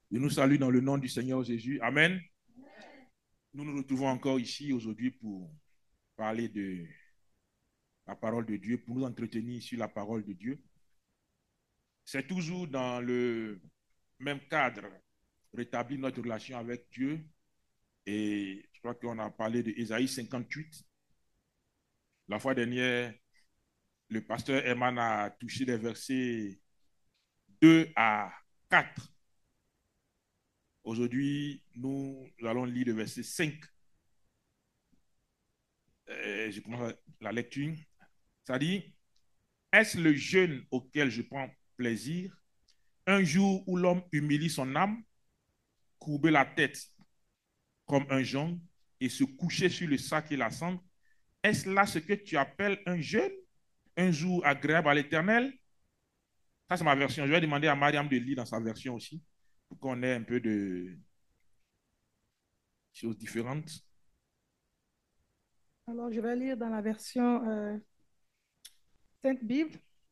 Je nous salue dans le nom du Seigneur Jésus. Amen. Nous nous retrouvons encore ici aujourd'hui pour parler de la parole de Dieu, pour nous entretenir sur la parole de Dieu. C'est toujours dans le même cadre, rétablir notre relation avec Dieu. Et je crois qu'on a parlé de Ésaïe 58. La fois dernière, le pasteur Herman a touché les versets 2 à 4. Aujourd'hui, nous allons lire le verset 5. Je commence la lecture. Ça dit, est-ce le jeûne auquel je prends plaisir, un jour où l'homme humilie son âme, courber la tête comme un jonc et se coucher sur le sac et la cendre? Est-ce là ce que tu appelles un jeûne, un jour agréable à l'Éternel? Ça, c'est ma version. Je vais demander à Mariam de lire dans sa version aussi, pour qu'on ait un peu de choses différentes. Alors, je vais lire dans la version Sainte Bible,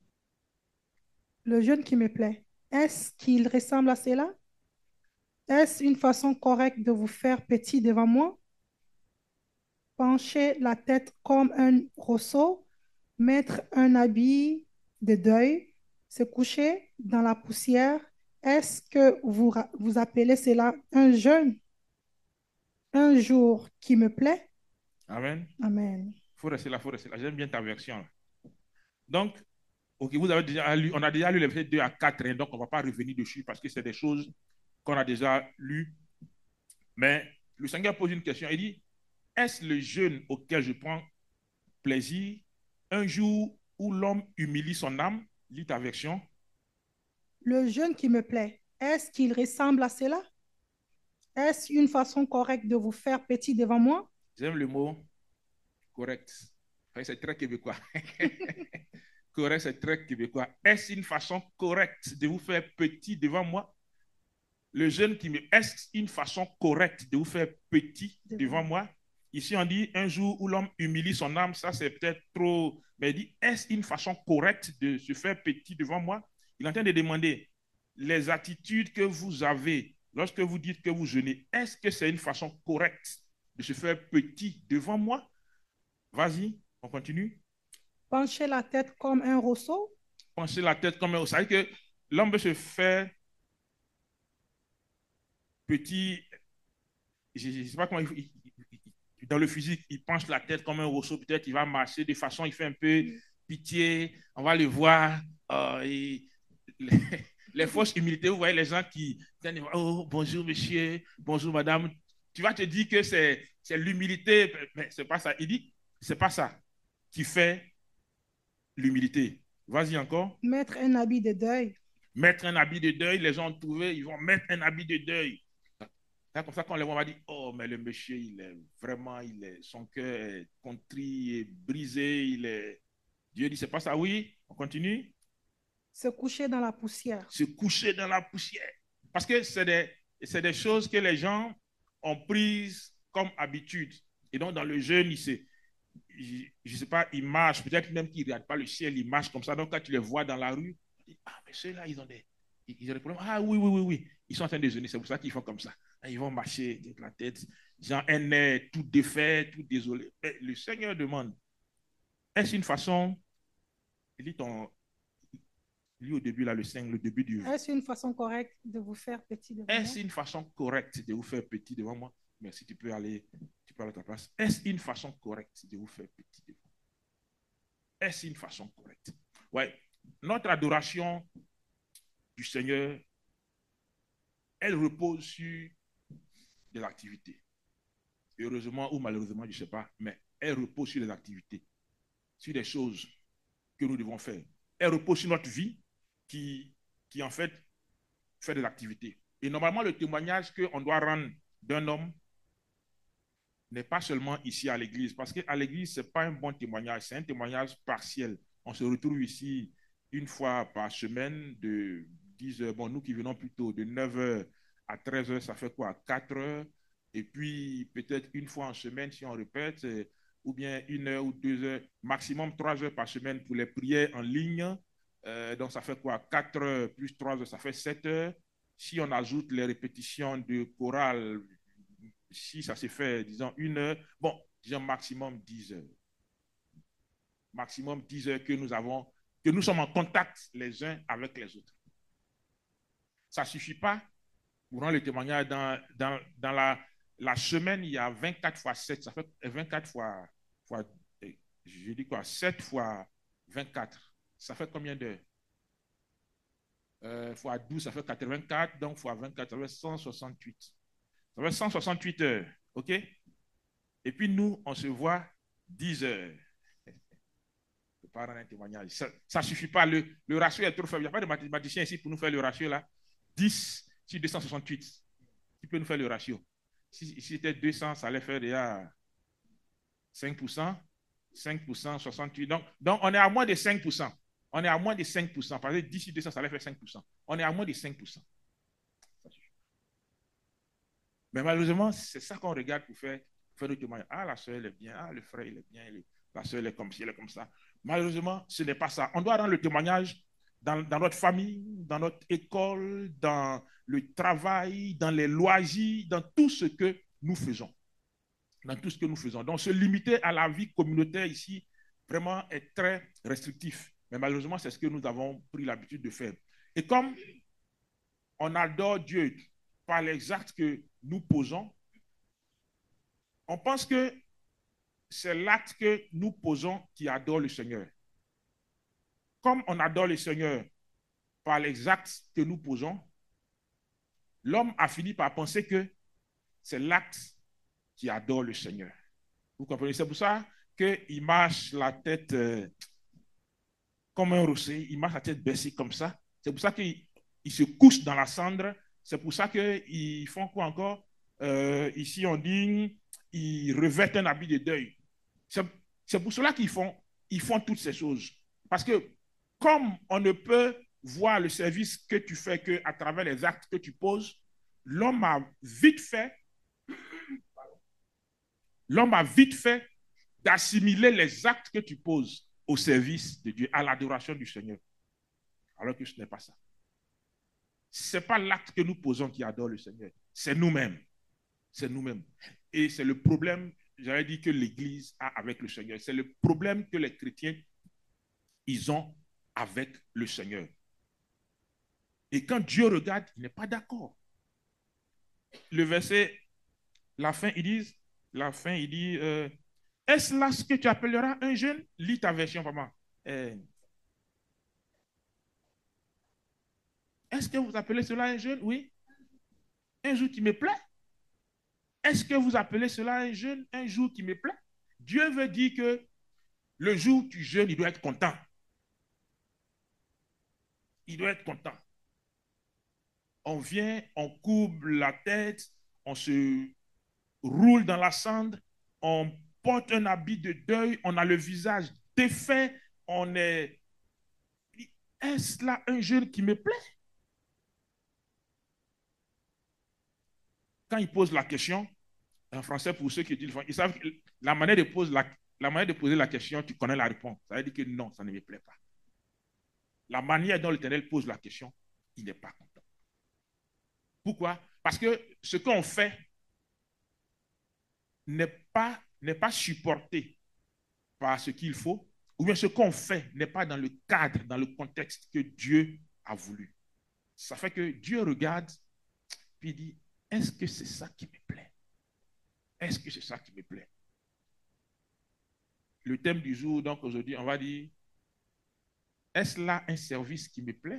le jeûne qui me plaît. Est-ce qu'il ressemble à cela? Est-ce une façon correcte de vous faire petit devant moi? Pencher la tête comme un rosseau, mettre un habit de deuil, se coucher dans la poussière. Est-ce que vous appelez cela un jeûne, un jour qui me plaît? Amen. Amen. Faut rester là, faut rester là. J'aime bien ta version. Donc, ok, vous avez déjà lu, on a déjà lu les versets 2 à 4, hein, donc on ne va pas revenir dessus parce que c'est des choses qu'on a déjà lues. Mais le Seigneur pose une question. Il dit, est-ce le jeûne auquel je prends plaisir, un jour où l'homme humilie son âme? Lis ta version. Le jeûne qui me plaît, est-ce qu'il ressemble à cela? Est-ce une façon correcte de vous faire petit devant moi? J'aime le mot correct. C'est très québécois. Correct, c'est très québécois. Est-ce une façon correcte de vous faire petit devant moi? Le jeûne qui me... Est-ce une façon correcte de vous faire petit devant moi? Ici, on dit un jour où l'homme humilie son âme, ça c'est peut-être trop. Mais il dit, est-ce une façon correcte de se faire petit devant moi? Il est en train de demander les attitudes que vous avez lorsque vous dites que vous jeûnez. Est-ce que c'est une façon correcte de se faire petit devant moi? Vas-y, on continue. Pencher la tête comme un rosseau? Pencher la tête comme un. Vous savez que l'homme peut se faire petit. Je ne sais pas comment dans le physique, il penche la tête comme un rosseau, peut-être il va marcher de façon, il fait un peu pitié, on va le voir. Les, les fausses humilités, vous voyez les gens qui disent, oh, bonjour monsieur, bonjour madame. Tu vas te dire que c'est l'humilité, mais c'est pas ça. Il dit, c'est pas ça qui fait l'humilité. Vas-y encore. Mettre un habit de deuil? Mettre un habit de deuil, les gens ont trouvé, ils vont mettre un habit de deuil. C'est comme ça qu'on les voit, on va dire, oh, mais le monsieur, il est vraiment, son cœur est contrit et brisé, Dieu dit, c'est pas ça, oui, on continue. Se coucher dans la poussière? Se coucher dans la poussière. Parce que c'est des choses que les gens ont prises comme habitude. Et donc, dans le jeûne, je ne sais pas, ils marchent, peut-être même qu'ils ne regardent pas le ciel, ils marchent comme ça. Donc, quand tu les vois dans la rue, tu dis, ah, mais ceux-là, ils ont des problèmes. Ah, oui, oui, oui, oui. Ils sont en train de jeûner, c'est pour ça qu'ils font comme ça. Ils vont marcher avec la tête, genre un nez tout défait, tout désolé. Et le Seigneur demande, est-ce une façon, lis, lis au début, là, le 5, le début du... Est-ce une façon correcte de vous faire petit devant moi? Est-ce une façon correcte de vous faire petit devant moi? Merci, tu peux aller à ta place. Est-ce une façon correcte de vous faire petit devant moi? Est-ce une façon correcte? Ouais. Notre adoration du Seigneur, elle repose sur des activités. Heureusement ou malheureusement, je ne sais pas, mais elle repose sur des activités, sur des choses que nous devons faire. Elle repose sur notre vie qui en fait, fait des activités. Et normalement, le témoignage qu'on doit rendre d'un homme n'est pas seulement ici à l'église, parce qu'à l'église, ce n'est pas un bon témoignage, c'est un témoignage partiel. On se retrouve ici une fois par semaine de 10 heures. Bon, nous qui venons plutôt de 9 heures à 13 heures, ça fait quoi? 4 heures. Et puis, peut-être une fois en semaine, si on répète, ou bien 1 heure ou 2 heures, maximum 3 heures par semaine pour les prières en ligne. Donc, ça fait quoi? 4 heures plus 3 heures, ça fait 7 heures. si on ajoute les répétitions de chorale, si ça se fait, disons, 1 heure, bon, disons maximum 10 heures. Maximum 10 heures que nous sommes en contact les uns avec les autres. Ça ne suffit pas. Pour rendre le témoignage, dans la semaine, il y a 24 fois 7, ça fait 24 fois je dis quoi, 7 fois 24, ça fait combien d'heures? Fois 12, ça fait 84, donc fois 24, ça fait 168. Ça fait 168 heures, ok? Et puis nous, on se voit 10 heures. Je ne peux pas rendre un témoignage. Ça ne suffit pas, le ratio est trop faible. Il n'y a pas de mathématicien ici pour nous faire le ratio là. 10 sur 268. Qui peut nous faire le ratio? Si c'était 200, ça allait faire déjà 5%. 5%, 68. Donc, on est à moins de 5%. On est à moins de 5%. Parce que d'ici 200, ça allait faire 5%. On est à moins de 5%. Mais malheureusement, c'est ça qu'on regarde pour faire le témoignage. Ah, la soeur, elle est bien. Ah, le frère, il est bien. La soeur, elle est comme ci, elle est comme ça. Malheureusement, ce n'est pas ça. On doit rendre le témoignage dans notre famille, dans notre école, dans le travail, dans les loisirs, dans tout ce que nous faisons. Dans tout ce que nous faisons. Donc, se limiter à la vie communautaire ici, vraiment est très restrictif. Mais malheureusement, c'est ce que nous avons pris l'habitude de faire. Et comme on adore Dieu par les actes que nous posons, on pense que c'est l'acte que nous posons qui adore le Seigneur. Comme on adore le Seigneur par les actes que nous posons, l'homme a fini par penser que c'est l'acte qui adore le Seigneur. Vous comprenez? C'est pour ça qu'il marche la tête comme un rossé, il marche la tête baissée comme ça. C'est pour ça qu'il se couche dans la cendre. C'est pour ça qu'ils font quoi encore? Ici, on dit, ils revêtent un habit de deuil. C'est pour cela qu'ils font toutes ces choses. Parce que comme on ne peut voir le service que tu fais qu'à travers les actes que tu poses, l'homme a vite fait d'assimiler les actes que tu poses au service de Dieu, à l'adoration du Seigneur. Alors que ce n'est pas ça. Ce n'est pas l'acte que nous posons qui adore le Seigneur. C'est nous-mêmes. C'est nous-mêmes. Et c'est le problème, j'avais dit, que l'Église a avec le Seigneur. C'est le problème que les chrétiens, ils ont avec le Seigneur. Et quand Dieu regarde, il n'est pas d'accord. Le verset, la fin, il dit, est-ce là ce que tu appelleras un jeune? Lis ta version, maman. Est-ce que vous appelez cela un jeûne? Oui. Un jour qui me plaît? Est-ce que vous appelez cela un jeûne? Un jour qui me plaît? Dieu veut dire que le jour où tu jeûnes, il doit être content. Il doit être content. On vient, on courbe la tête, on se roule dans la cendre, on porte un habit de deuil, on a le visage défait, on est... Est-ce là un jeûne qui me plaît? Quand il pose la question, en français, pour ceux qui disent, ils savent que la manière de poser la question, tu connais la réponse. Ça veut dire que non, ça ne me plaît pas. La manière dont l'Éternel pose la question, il n'est pas content. Pourquoi? Parce que ce qu'on fait n'est pas supporté par ce qu'il faut, ou bien ce qu'on fait n'est pas dans le cadre, dans le contexte que Dieu a voulu. Ça fait que Dieu regarde, puis il dit, est-ce que c'est ça qui me plaît? Est-ce que c'est ça qui me plaît? Le thème du jour, donc aujourd'hui, on va dire, est-ce là un service qui me plaît?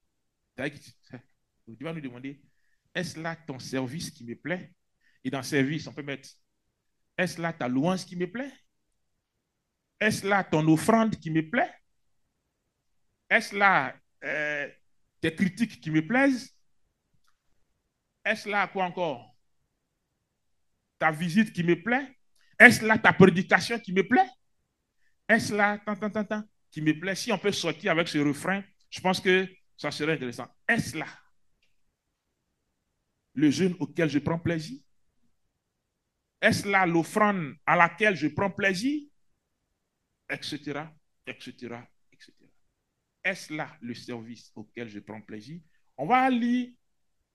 Tu vas nous demander, est-ce là ton service qui me plaît? Et dans service, on peut mettre, est-ce là ta louange qui me plaît? Est-ce là ton offrande qui me plaît? Est-ce là tes critiques qui me plaisent? Est-ce là quoi encore? Ta visite qui me plaît? Est-ce là ta prédication qui me plaît? Est-ce là qui me plaît? Si on peut sortir avec ce refrain, je pense que ça serait intéressant. Est-ce là le jeûne auquel je prends plaisir? Est-ce là l'offrande à laquelle je prends plaisir? Etc., etc., etc. Est-ce là le service auquel je prends plaisir? On va lire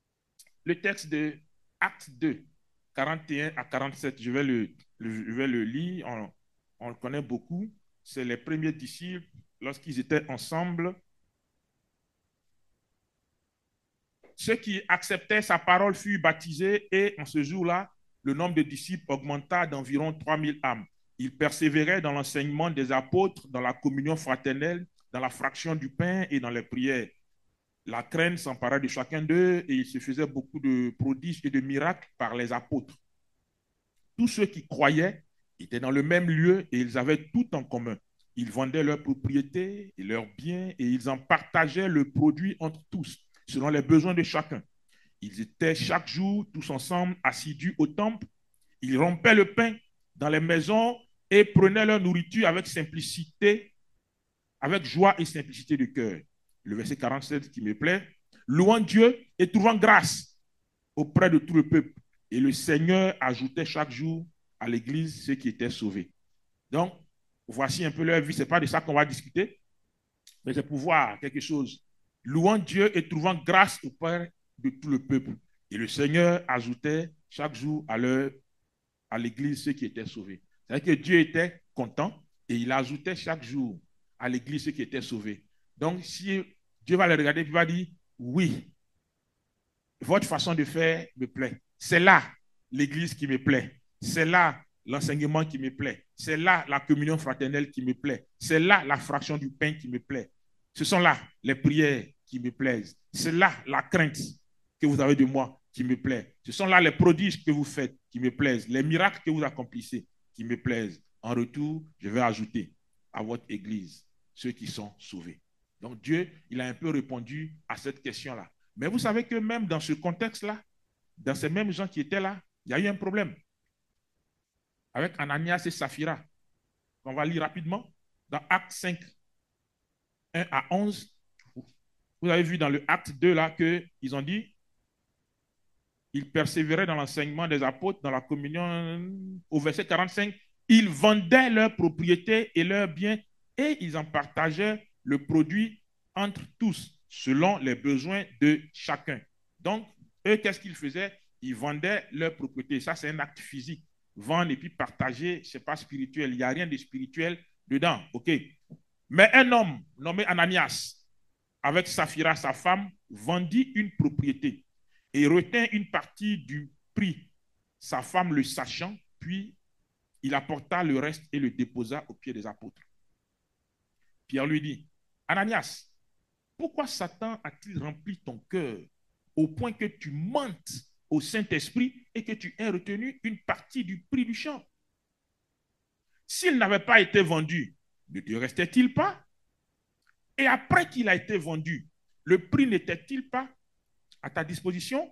le texte de Actes 2, 41 à 47. Je vais le lire, on le connaît beaucoup. C'est les premiers disciples, lorsqu'ils étaient ensemble. Ceux qui acceptaient sa parole furent baptisés et en ce jour-là, le nombre de disciples augmenta d'environ 3000 âmes. Ils persévéraient dans l'enseignement des apôtres, dans la communion fraternelle, dans la fraction du pain et dans les prières. La crainte s'empara de chacun d'eux et il se faisait beaucoup de prodiges et de miracles par les apôtres. Tous ceux qui croyaient étaient dans le même lieu et ils avaient tout en commun. Ils vendaient leurs propriétés et leurs biens et ils en partageaient le produit entre tous, selon les besoins de chacun. Ils étaient chaque jour tous ensemble assidus au temple. Ils rompaient le pain dans les maisons et prenaient leur nourriture avec simplicité, avec joie et simplicité de cœur. Le verset 47 qui me plaît. Louant Dieu et trouvant grâce auprès de tout le peuple. Et le Seigneur ajoutait chaque jour à l'église ceux qui étaient sauvés. Donc, voici un peu leur vie. Ce n'est pas de ça qu'on va discuter, mais c'est pour voir quelque chose. Louant Dieu et trouvant grâce auprès de tout le peuple. Et le Seigneur ajoutait chaque jour à l'église ceux qui étaient sauvés. C'est-à-dire que Dieu était content et il ajoutait chaque jour à l'église ceux qui étaient sauvés. Donc, si Dieu va les regarder, il va dire, oui, votre façon de faire me plaît. C'est là l'église qui me plaît. C'est là l'enseignement qui me plaît. C'est là la communion fraternelle qui me plaît. C'est là la fraction du pain qui me plaît. Ce sont là les prières qui me plaisent. C'est là la crainte que vous avez de moi qui me plaît. Ce sont là les prodiges que vous faites qui me plaisent. Les miracles que vous accomplissez qui me plaisent. En retour, je vais ajouter à votre église ceux qui sont sauvés. Donc Dieu, il a un peu répondu à cette question-là. Mais vous savez que même dans ce contexte-là, dans ces mêmes gens qui étaient là, il y a eu un problème avec Ananias et Saphira. On va lire rapidement dans Acte 5, 1 à 11. Vous avez vu dans le Acte 2 là qu'ils ont dit, ils persévéraient dans l'enseignement des apôtres, dans la communion. Au verset 45, ils vendaient leurs propriétés et leurs biens et ils en partageaient le produit entre tous, selon les besoins de chacun. Donc, eux, qu'est-ce qu'ils faisaient? Ils vendaient leurs propriétés. Ça, c'est un acte physique. Vendre et puis partager, ce n'est pas spirituel. Il n'y a rien de spirituel dedans. OK. Mais un homme nommé Ananias, avec Saphira, sa femme, vendit une propriété et retint une partie du prix. Sa femme le sachant, puis il apporta le reste et le déposa aux pieds des apôtres. Pierre lui dit, Ananias, pourquoi Satan a-t-il rempli ton cœur au point que tu mentes au Saint-Esprit et que tu aies retenu une partie du prix du champ? S'il n'avait pas été vendu, ne te restait-il pas? Et après qu'il a été vendu, le prix n'était-il pas à ta disposition?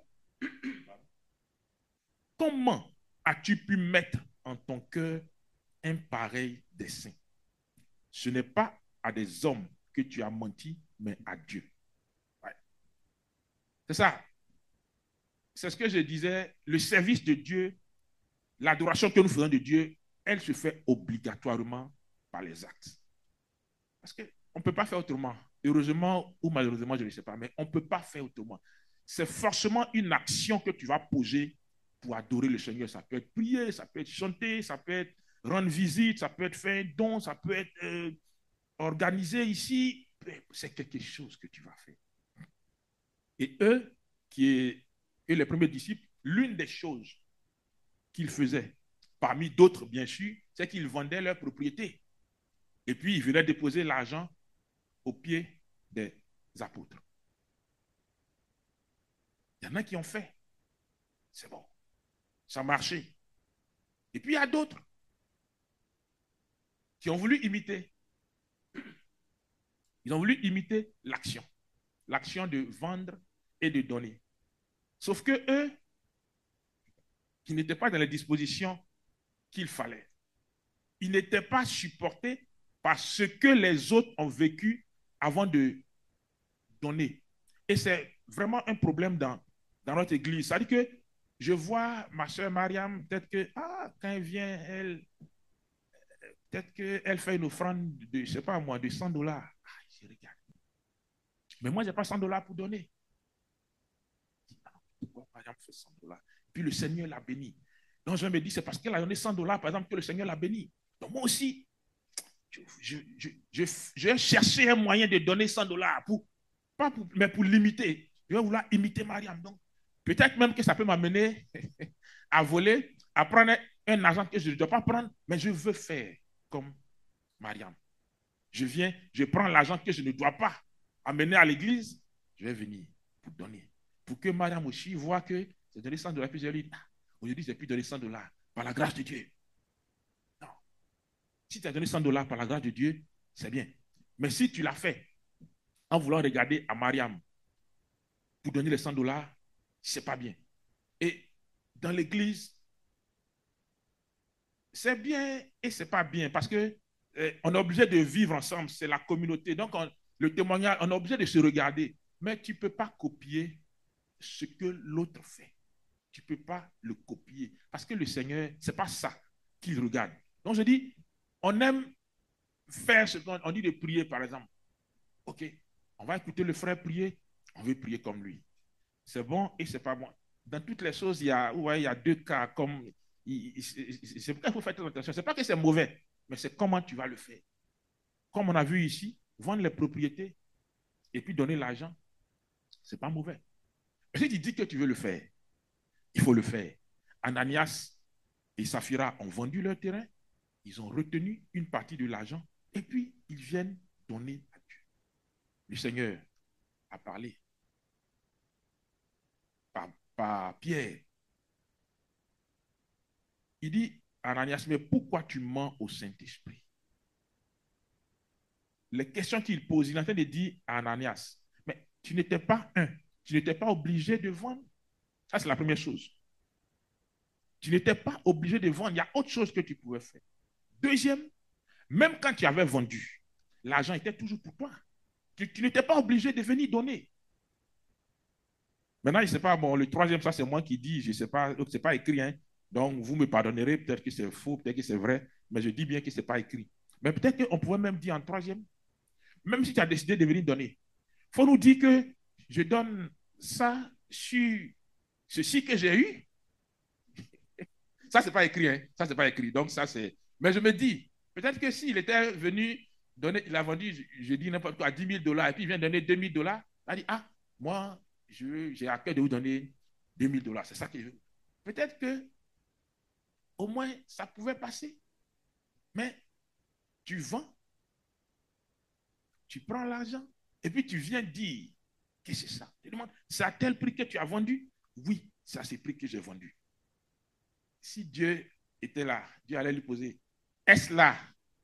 Comment as-tu pu mettre en ton cœur un pareil dessein? Ce n'est pas à des hommes que tu as menti, mais à Dieu. Ouais. C'est ça. C'est ce que je disais, le service de Dieu, l'adoration que nous faisons de Dieu, elle se fait obligatoirement par les actes. Parce qu'on ne peut pas faire autrement. Heureusement ou malheureusement, je ne sais pas, mais on ne peut pas faire autrement. C'est forcément une action que tu vas poser pour adorer le Seigneur. Ça peut être prier, ça peut être chanter, ça peut être rendre visite, ça peut être faire un don, ça peut être organiser ici. C'est quelque chose que tu vas faire. Et eux, et les premiers disciples, l'une des choses qu'ils faisaient, parmi d'autres bien sûr, c'est qu'ils vendaient leurs propriétés. Et puis, ils venaient déposer l'argent aux pieds des apôtres. Il y en a qui ont fait. C'est bon. Ça a marché. Et puis, il y a d'autres qui ont voulu imiter. Ils ont voulu imiter l'action. L'action de vendre et de donner. Sauf que eux, qui n'étaient pas dans les dispositions qu'il fallait, ils n'étaient pas supportés par ce que les autres ont vécu avant de donner. Et c'est vraiment un problème dans notre église. C'est-à-dire que je vois ma soeur Mariam, peut-être que, quand elle vient, peut-être qu'elle fait une offrande de, je ne sais pas moi, de $100. Je regarde. Mais moi, je n'ai pas $100 pour donner. pourquoi Mariam fait $100. Puis le Seigneur l'a béni. Donc je me dis, c'est parce qu'elle a donné $100, par exemple, que le Seigneur l'a béni. Donc moi aussi, je vais chercher un moyen de donner $100 mais pour limiter. Je vais vouloir imiter Mariam. Donc, peut-être même que ça peut m'amener à voler, à prendre un argent que je ne dois pas prendre, mais je veux faire comme Mariam. Je prends l'argent que je ne dois pas amener à l'église, je vais venir pour donner. Pour que Mariam aussi voit que j'ai donné $100, puis je lui dis, aujourd'hui, j'ai pu donner $100 par la grâce de Dieu. Non. Si tu as donné $100 par la grâce de Dieu, c'est bien. Mais si tu l'as fait en voulant regarder à Mariam pour donner les $100, c'est pas bien. Et dans l'église, c'est bien et c'est pas bien parce que on est obligé de vivre ensemble, c'est la communauté. Donc, le témoignage, on est obligé de se regarder. Mais tu ne peux pas copier ce que l'autre fait. Tu ne peux pas le copier. Parce que le Seigneur, ce n'est pas ça qu'il regarde. Donc, je dis, on aime faire ce qu'on dit de prier, par exemple. OK, on va écouter le frère prier, on veut prier comme lui. C'est bon et c'est pas bon. Dans toutes les choses, il y a deux cas. Comme, c'est pourquoi il faut faire très attention. Ce n'est pas que c'est mauvais, mais c'est comment tu vas le faire. Comme on a vu ici, vendre les propriétés et puis donner l'argent, ce n'est pas mauvais. Mais si tu dis que tu veux le faire, il faut le faire. Ananias et Saphira ont vendu leur terrain, ils ont retenu une partie de l'argent et puis ils viennent donner à Dieu. Le Seigneur a parlé par Pierre. Il dit à Ananias, mais pourquoi tu mens au Saint-Esprit? Les questions qu'il pose, il est en train de dire à Ananias, mais tu n'étais pas obligé de vendre. Ça, c'est la première chose. Tu n'étais pas obligé de vendre. Il y a autre chose que tu pouvais faire. Deuxième, même quand tu avais vendu, l'argent était toujours pour toi. Tu n'étais pas obligé de venir donner. Maintenant, je ne sais pas, bon, le troisième, ça c'est moi qui dis, je ne sais pas, ce n'est pas écrit, hein. Donc vous me pardonnerez, peut-être que c'est faux, peut-être que c'est vrai, mais je dis bien que ce n'est pas écrit. Mais peut-être qu'on pourrait même dire en troisième, même si tu as décidé de venir donner, il faut nous dire que je donne ça sur ceci que j'ai eu. Ça, ce n'est pas écrit, hein. Ça, ce n'est pas écrit. Donc, ça, c'est. Mais je me dis, peut-être que s'il était venu donner, il a vendu, je dis n'importe quoi, à $10,000, et puis il vient donner $2,000, il a dit, ah, moi, j'ai à cœur de vous donner $2,000. C'est ça que je veux. Peut-être que, au moins, ça pouvait passer. Mais tu vends, tu prends l'argent, et puis tu viens dire, qu'est-ce que c'est ça? Tu demandes, c'est à tel prix que tu as vendu? Oui, c'est à ce prix que j'ai vendu. Si Dieu était là, Dieu allait lui poser, est-ce là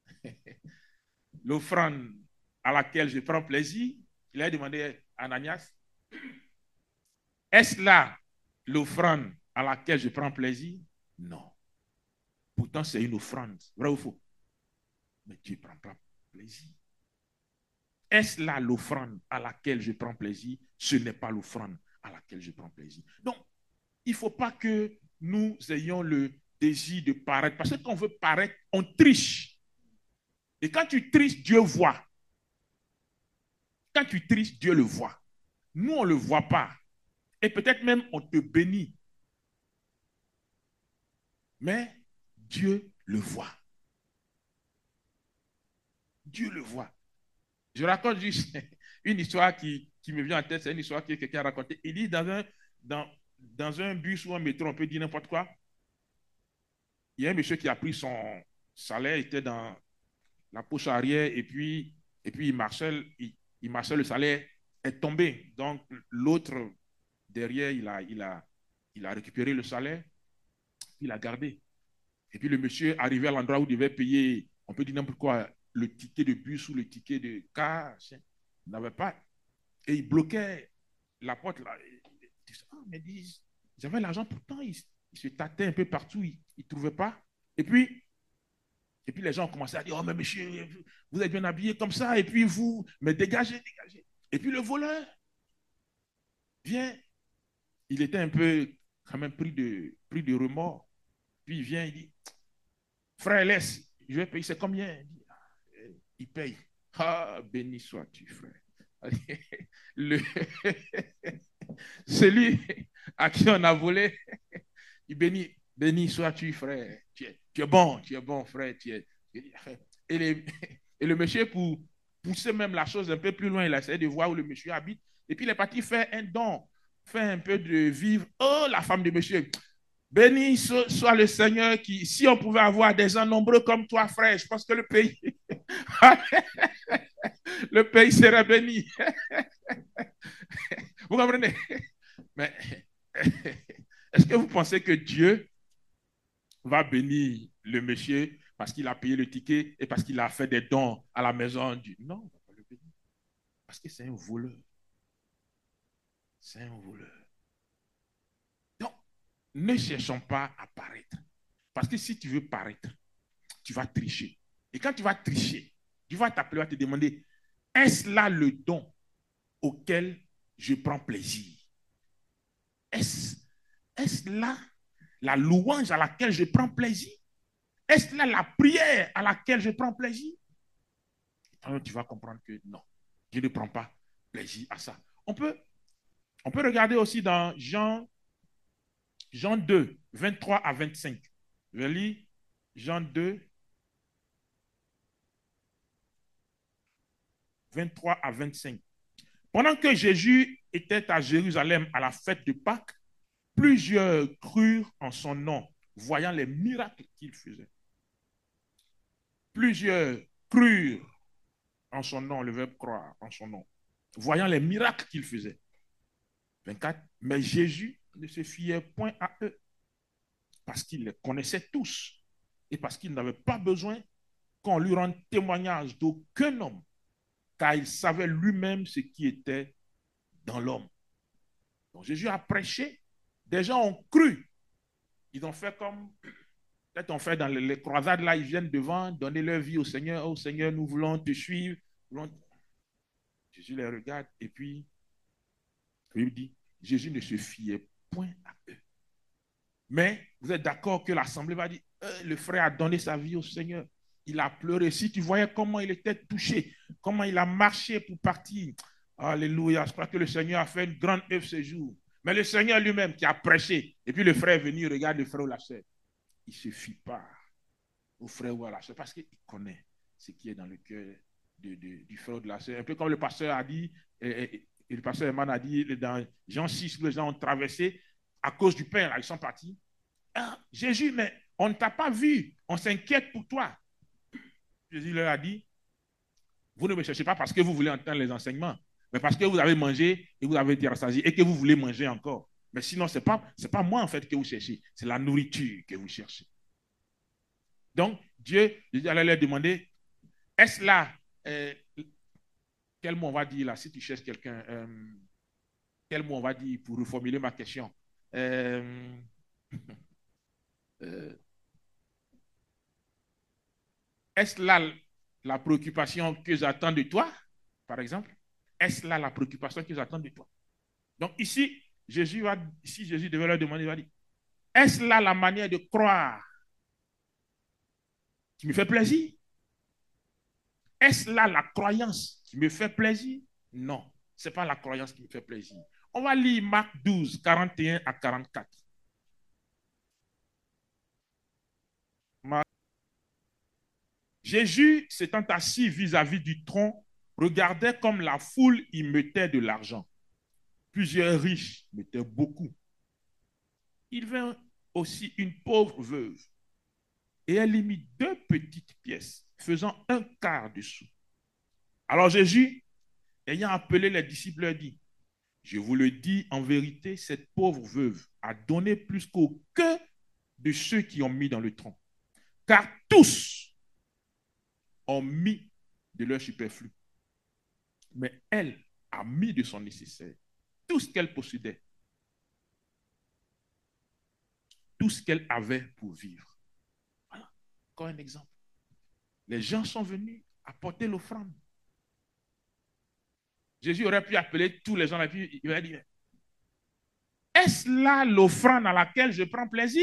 l'offrande à laquelle je prends plaisir? Il a demandé à Ananias, est-ce là l'offrande à laquelle je prends plaisir? Non. Pourtant, c'est une offrande. Vrai ou faux? Mais Dieu ne prend pas plaisir. Est-ce là l'offrande à laquelle je prends plaisir? Ce n'est pas l'offrande à laquelle je prends plaisir. Donc, il ne faut pas que nous ayons le désir de paraître. Parce que quand on veut paraître, on triche. Et quand tu triches, Dieu voit. Quand tu triches, Dieu le voit. Nous, on ne le voit pas. Et peut-être même, on te bénit. Mais Dieu le voit. Dieu le voit. Je raconte juste une histoire qui me vient en tête. C'est une histoire que quelqu'un a racontée. Il dit dans un bus ou un métro, on peut dire n'importe quoi. Il y a un monsieur qui a pris son salaire, il était dans la poche arrière et puis il marchait, le salaire est tombé. Donc l'autre derrière, il a récupéré le salaire, il l'a gardé. Et puis le monsieur arrivé à l'endroit où il devait payer, on peut dire n'importe quoi, le ticket de bus ou le ticket de car, il n'avait pas. Et il bloquait la porte là. Mais j'avais l'argent pourtant, il se tâtait un peu partout, il ne trouvait pas. Et puis les gens ont commencé à dire, oh mais monsieur, vous êtes bien habillé comme ça, et puis vous, mais dégagez. Et puis le voleur vient, il était un peu quand même pris de remords. Puis il vient, il dit, frère, laisse, je vais payer, c'est combien? Il paye. Ah, béni sois-tu, frère. Le, Celui à qui on a volé, il bénit. Béni sois-tu, frère. Tu es bon, frère. Et, les, et le monsieur, pour pousser même la chose un peu plus loin, il a essayé de voir où le monsieur habite. Et puis il est parti faire un don, faire un peu de vivre. Oh, la femme de monsieur. Béni soit le Seigneur qui, si on pouvait avoir des gens nombreux comme toi, frère, je pense que le pays serait béni. Vous comprenez? Mais est-ce que vous pensez que Dieu va bénir le monsieur parce qu'il a payé le ticket et parce qu'il a fait des dons à la maison du... Non, on ne va pas le bénir. Parce que c'est un voleur. C'est un voleur. Donc, ne cherchons pas à paraître. Parce que si tu veux paraître, tu vas tricher. Et quand tu vas tricher, tu vas t'appeler, te demander, est-ce là le don auquel je prends plaisir? Est-ce là la louange à laquelle je prends plaisir? Est-ce là la prière à laquelle je prends plaisir? Alors tu vas comprendre que non, je ne prends pas plaisir à ça. On peut regarder aussi dans Jean 2, 23 à 25. Je lis Jean 2, 23 à 25. Pendant que Jésus était à Jérusalem à la fête de Pâques, plusieurs crurent en son nom, voyant les miracles qu'il faisait. Plusieurs crurent en son nom, le verbe croire en son nom, voyant les miracles qu'il faisait. 24. Mais Jésus ne se fiait point à eux, parce qu'il les connaissait tous et parce qu'il n'avait pas besoin qu'on lui rende témoignage d'aucun homme, car il savait lui-même ce qui était dans l'homme. Donc Jésus a prêché, des gens ont cru, ils ont fait comme peut-être on fait dans les croisades là, ils viennent devant donner leur vie au Seigneur. Oh Seigneur, nous voulons te suivre. Jésus les regarde et puis il lui dit, Jésus ne se fiait point à eux. Mais vous êtes d'accord que l'assemblée va dire, le frère a donné sa vie au Seigneur. Il a pleuré. Si tu voyais comment il était touché, comment il a marché pour partir. Alléluia. Je crois que le Seigneur a fait une grande œuvre ce jour. Mais le Seigneur lui-même qui a prêché, et puis le frère est venu, regarde le frère ou la sœur. Il ne se fie pas au frère ou à la sœur parce qu'il connaît ce qui est dans le cœur du frère ou de la sœur. Un peu comme le pasteur a dit, et le pasteur Eman a dit dans Jean 6, les gens ont traversé à cause du pain, là, ils sont partis. Ah, Jésus, mais on ne t'a pas vu, on s'inquiète pour toi. Jésus leur a dit, vous ne me cherchez pas parce que vous voulez entendre les enseignements, mais parce que vous avez mangé et vous avez été rassasié et que vous voulez manger encore. Mais sinon, ce n'est pas moi en fait que vous cherchez, c'est la nourriture que vous cherchez. Donc, Dieu allait leur demander, est-ce là, quel mot on va dire là, si tu cherches quelqu'un, quel mot on va dire pour reformuler ma question? Est-ce là la préoccupation que j'attends de toi, par exemple? Est-ce là la préoccupation que j'attends de toi? Donc ici, si Jésus devait leur demander, il va dire, est-ce là la manière de croire qui me fait plaisir? Est-ce là la croyance qui me fait plaisir? Non, ce n'est pas la croyance qui me fait plaisir. On va lire Marc 12, 41 à 44. Jésus, s'étant assis vis-à-vis du tronc, regardait comme la foule y mettait de l'argent. Plusieurs riches mettaient beaucoup. Il vint aussi une pauvre veuve et elle y mit 2 petites pièces, faisant 1/4 de sou. Alors Jésus, ayant appelé les disciples, leur dit, je vous le dis en vérité, cette pauvre veuve a donné plus qu'aucun de ceux qui ont mis dans le tronc. Car tous ont mis de leur superflu. Mais elle a mis de son nécessaire, tout ce qu'elle possédait, tout ce qu'elle avait pour vivre. Voilà, encore un exemple. Les gens sont venus apporter l'offrande. Jésus aurait pu appeler tous les gens et puis il aurait dit, est-ce là l'offrande à laquelle je prends plaisir?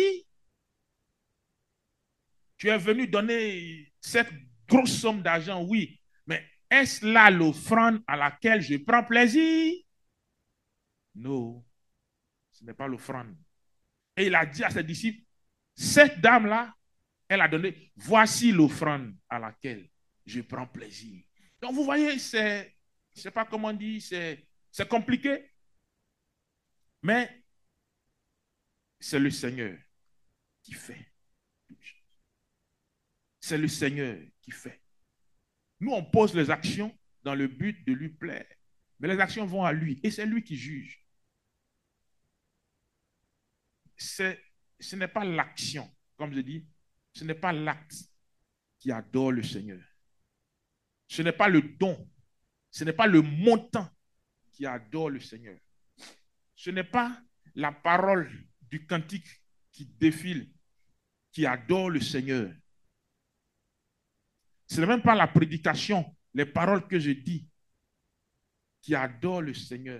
Tu es venu donner cette grosse somme d'argent, oui, mais est-ce là l'offrande à laquelle je prends plaisir? Non, ce n'est pas l'offrande. Et il a dit à ses disciples, cette dame-là, elle a donné, voici l'offrande à laquelle je prends plaisir. Donc vous voyez, c'est, je ne sais pas comment on dit, c'est compliqué, mais c'est le Seigneur qui fait. C'est le Seigneur qui fait. Nous, on pose les actions dans le but de lui plaire. Mais les actions vont à lui et c'est lui qui juge. Ce n'est pas l'action, comme je dis, ce n'est pas l'acte qui adore le Seigneur. Ce n'est pas le don, ce n'est pas le montant qui adore le Seigneur. Ce n'est pas la parole du cantique qui défile, qui adore le Seigneur. Ce n'est même pas la prédication, les paroles que je dis qui adore le Seigneur.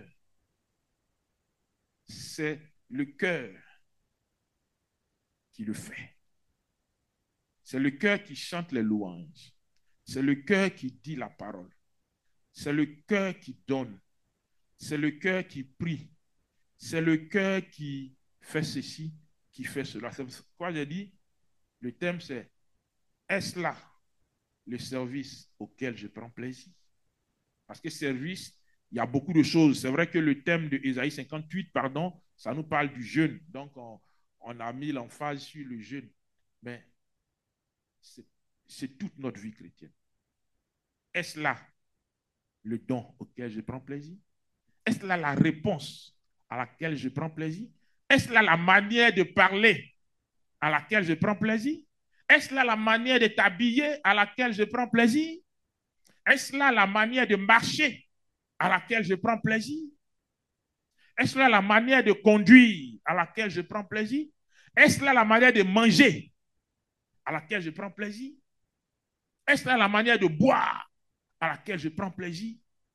C'est le cœur qui le fait. C'est le cœur qui chante les louanges. C'est le cœur qui dit la parole. C'est le cœur qui donne. C'est le cœur qui prie. C'est le cœur qui fait ceci, qui fait cela. C'est pourquoi j'ai dit, le thème c'est, est-ce là le service auquel je prends plaisir? Parce que service, il y a beaucoup de choses. C'est vrai que le thème de Ésaïe 58, pardon, ça nous parle du jeûne. Donc, on a mis l'emphase sur le jeûne. Mais c'est toute notre vie chrétienne. Est-ce là le don auquel je prends plaisir? Est-ce là la réponse à laquelle je prends plaisir? Est-ce là la manière de parler à laquelle je prends plaisir? Est-ce là la manière de t'habiller à laquelle je prends plaisir? Est-ce là la manière de marcher à laquelle je prends plaisir? Est-ce là la manière de conduire à laquelle je prends plaisir? Est-ce là la manière de manger à laquelle je prends plaisir? Est-ce là la manière de boire à laquelle je prends plaisir?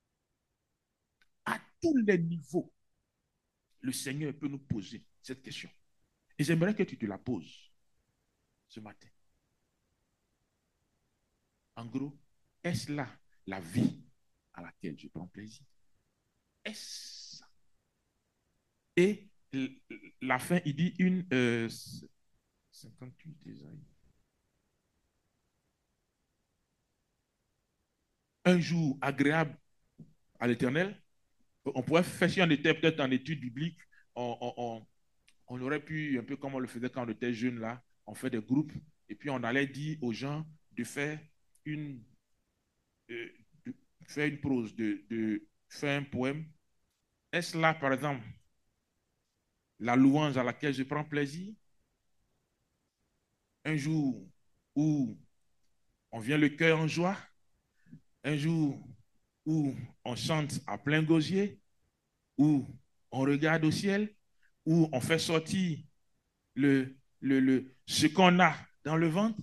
À tous les niveaux, le Seigneur peut nous poser cette question. Et j'aimerais que tu te la poses ce matin. En gros, est-ce là la vie à laquelle je prends plaisir? Est-ce ça? Et la fin, il dit 58 déjà. Un jour agréable à l'Éternel. On pourrait faire, si on était peut-être en études bibliques, on aurait pu, un peu comme on le faisait quand on était jeune là, on fait des groupes et puis on allait dire aux gens de faire une, euh, de faire une prose, de faire un poème. Est-ce là, par exemple, la louange à laquelle je prends plaisir? Un jour où on vient le cœur en joie? Un jour où on chante à plein gosier? Où on regarde au ciel? Où on fait sortir ce qu'on a dans le ventre?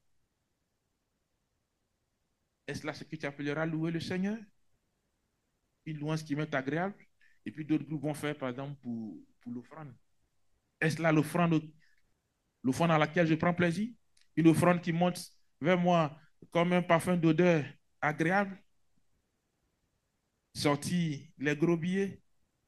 Est-ce là ce que tu appelleras louer le Seigneur? Une louange qui m'est agréable? Et puis d'autres groupes vont faire, par exemple, pour l'offrande. Est-ce là l'offrande à laquelle je prends plaisir? Une offrande qui monte vers moi comme un parfum d'odeur agréable? Sortir les gros billets?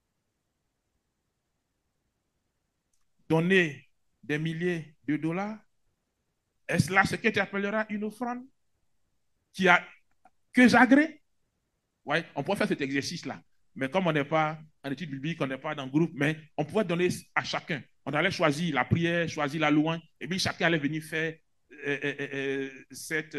Donner des milliers de dollars? Est-ce là ce que tu appelleras une offrande qui a que j'agrée? Ouais, on pourrait faire cet exercice-là. Mais comme on n'est pas en étude biblique, on n'est pas dans le groupe, mais on pourrait donner à chacun. On allait choisir la prière, choisir la louange, et puis chacun allait venir faire cette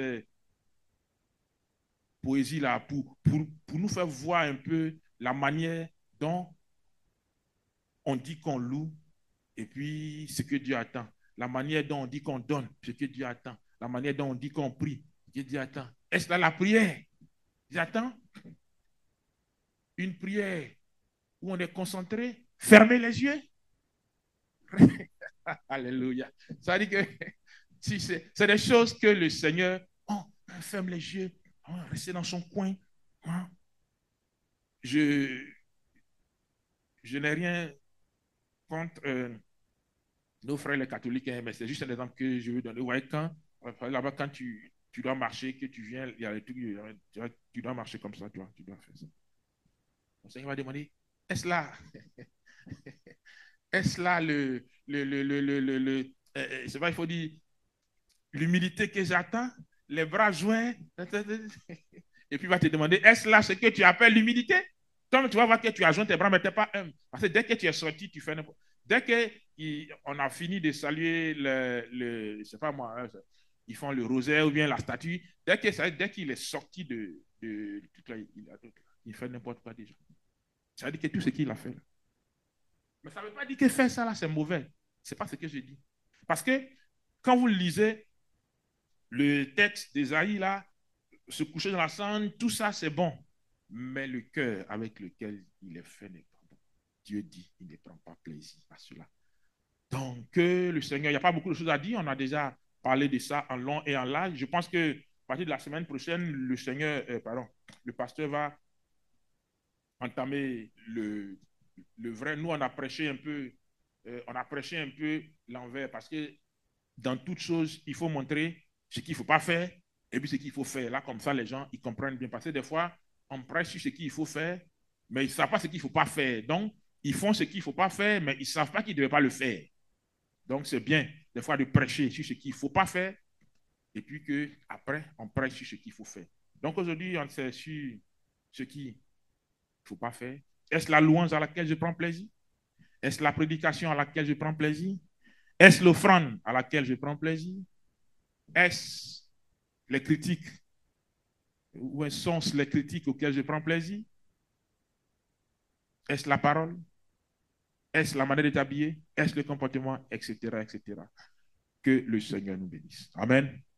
poésie-là pour nous faire voir un peu la manière dont on dit qu'on loue et puis ce que Dieu attend. La manière dont on dit qu'on donne, ce que Dieu attend. La manière dont on dit qu'on prie, ce que Dieu attend. Est-ce là la prière? J'attends une prière où on est concentré, fermez les yeux. Alléluia. Ça veut dire que si c'est des choses que le Seigneur, oh, ferme les yeux, oh, restez dans son coin. Oh. Je n'ai rien contre nos frères les catholiques, hein, mais c'est juste un exemple que je veux donner. Ouais, là-bas, quand tu dois marcher, que tu viens, il y a des trucs, tu dois marcher comme ça, tu dois faire ça. Le Seigneur va demander, Est-ce là, est-ce là c'est pas, il faut dire, l'humilité que j'attends, les bras joints, et puis il va te demander, est-ce là ce que tu appelles l'humilité? Donc tu vas voir que tu as joint tes bras, mais tu n'es pas humble. Parce que dès que tu es sorti, tu fais n'importe quoi. Dès qu'on a fini de saluer je sais pas moi, hein, ils font le rosaire ou bien la statue, dès qu'il est sorti de tout là, il fait n'importe quoi déjà. Ça veut dire que tout ce qu'il a fait là. Mais ça ne veut pas dire que faire ça là, c'est mauvais. Ce n'est pas ce que je dis. Parce que quand vous lisez le texte d'Ésaïe là, se coucher dans la cendre, tout ça c'est bon. Mais le cœur avec lequel il est fait n'est pas bon. Dieu dit, il ne prend pas plaisir à cela. Donc, le Seigneur, il n'y a pas beaucoup de choses à dire. On a déjà parlé de ça en long et en large. Je pense que à partir de la semaine prochaine, le Seigneur, le pasteur va entamer le vrai. Nous, on a prêché un peu l'envers parce que dans toute chose, il faut montrer ce qu'il ne faut pas faire et puis ce qu'il faut faire. Là, comme ça, les gens, ils comprennent bien. Parce que des fois, on prêche sur ce qu'il faut faire, mais ils ne savent pas ce qu'il ne faut pas faire. Donc, ils font ce qu'il ne faut pas faire, mais ils ne savent pas qu'ils ne devaient pas le faire. Donc, c'est bien, des fois, de prêcher sur ce qu'il ne faut pas faire et puis qu'après, on prêche sur ce qu'il faut faire. Donc, aujourd'hui, on sait sur ce qu'il ne faut pas faire. Est-ce la louange à laquelle je prends plaisir? Est-ce la prédication à laquelle je prends plaisir? Est-ce l'offrande à laquelle je prends plaisir? Est-ce les critiques? Où sont les critiques auxquelles je prends plaisir? Est-ce la parole? Est-ce la manière de t'habiller? Est-ce le comportement? Etc., etc. Que le Seigneur nous bénisse. Amen.